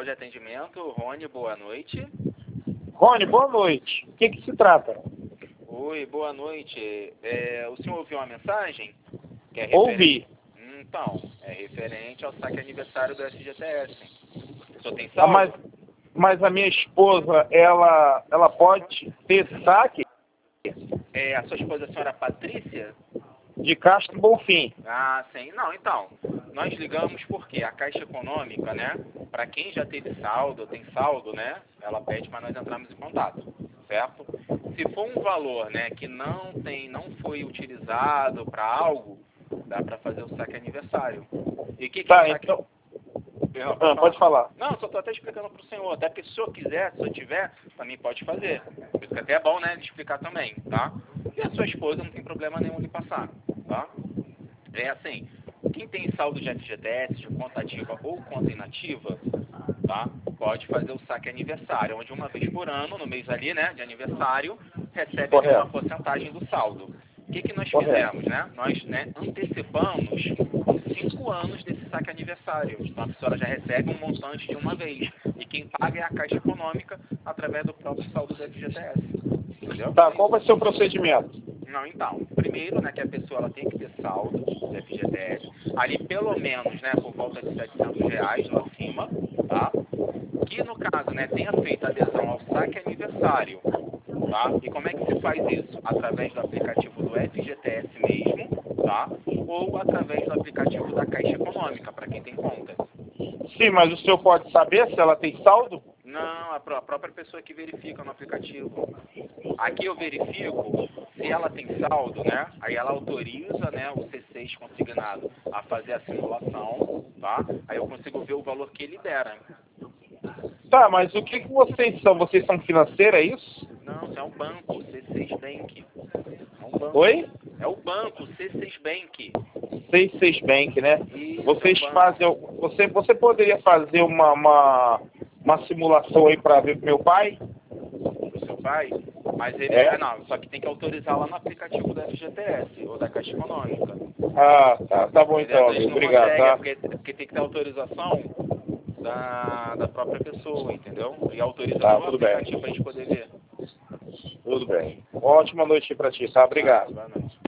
de atendimento, Rony, boa noite. Rony, boa noite. O que se trata? Oi, boa noite. O senhor ouviu uma mensagem? Que é Ouvi. Então, é referente ao saque aniversário do FGTS. O senhor tem saldo? Mas a minha esposa, ela pode ter saque A sua esposa, a senhora Patrícia? de Castro Bonfim. Ah, sim. Não, então, nós ligamos porque a Caixa Econômica, né, para quem já teve saldo, tem saldo, né, ela pede para nós entrarmos em contato, certo? Se for um valor, né, que não foi utilizado para algo, dá para fazer o saque aniversário. E o que Tá, é saque? então... pode falar. Não, só estou até explicando para o senhor. Até que se o senhor quiser, se o senhor tiver, também pode fazer. Por isso que até é bom, né, de explicar também, tá? E a sua esposa não tem problema nenhum de passar, tá? É assim, quem tem saldo de FGTS, de conta ativa ou conta inativa, tá? Pode fazer o saque aniversário, onde uma vez por ano, no mês ali, né, de aniversário, recebe ali uma porcentagem do saldo. O que nós fizemos, né? Nós, né, antecipamos 5 anos desse saque aniversário. Então a pessoa já recebe um montante de uma vez. E quem paga é a Caixa Econômica através do próprio saldo do FGTS. Entendeu? Tá, qual vai ser o procedimento? Não, então, primeiro, né, que a pessoa ela tem que ter saldo do FGTS, ali pelo menos, né, por volta de R$ 700 lá acima, tá? Que no caso, né, tenha feito adesão ao saque aniversário, tá? E como é que se faz isso? Através do aplicativo do FGTS mesmo, tá? Ou através do aplicativo da Caixa Econômica, para quem tem conta. Sim, mas o senhor pode saber se ela tem saldo? Não, a própria pessoa que verifica no aplicativo. Aqui eu verifico se ela tem saldo, né? Aí ela autoriza, né, o C6 consignado a fazer a simulação, tá? Aí eu consigo ver o valor que ele libera. Tá, mas o que vocês são? Vocês são financeira, é isso? Não, é um banco, C6 Bank. É um banco. Oi? É o banco, C6 Bank. C6 Bank, né? Isso, Vocês é um fazem... Você poderia fazer uma simulação aí para ver pro meu pai? do seu pai, mas ele não, só que tem que autorizar lá no aplicativo da FGTS ou da Caixa Econômica. Ah, tá bom então, Eles não obrigado, conseguem, tá? porque tem que ter autorização da própria pessoa, entendeu? E autoriza Tá, no tudo bem. aplicativo pra gente poder ver. Tudo bem. Ótima noite pra ti, tá? Obrigado. Boa noite.